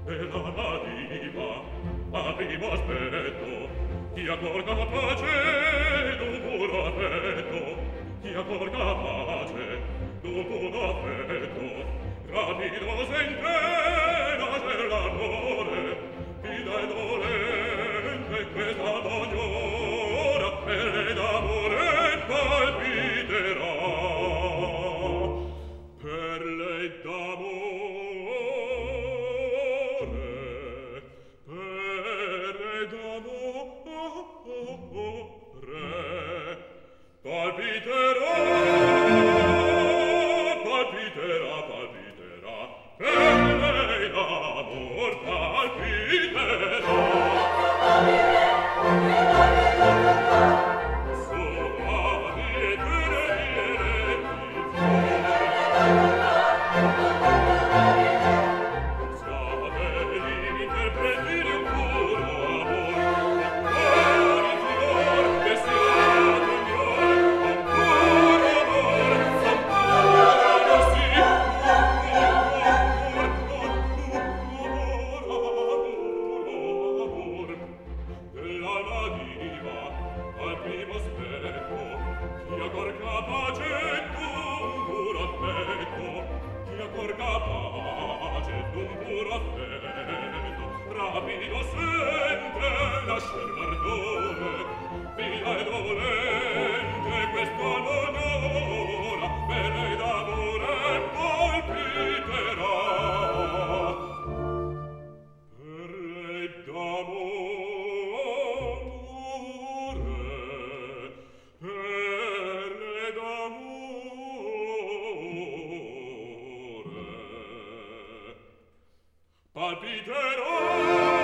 e la diva a primo aspetto chi accorga pace d'un puro affetto chi accorga pace d'un puro affetto rapido s'intena c'è l'amore vida e dolente questa d'ognora pelle d'amore palpiterà perle d'amore perle d'amore palpiterà palpiterà palpiterà perle d'amor palpiterà rapido sente lasciar l'ardore via e dolente questa l'onora bene d'amore palpiterà perle d'amore perle d'amore palpiterà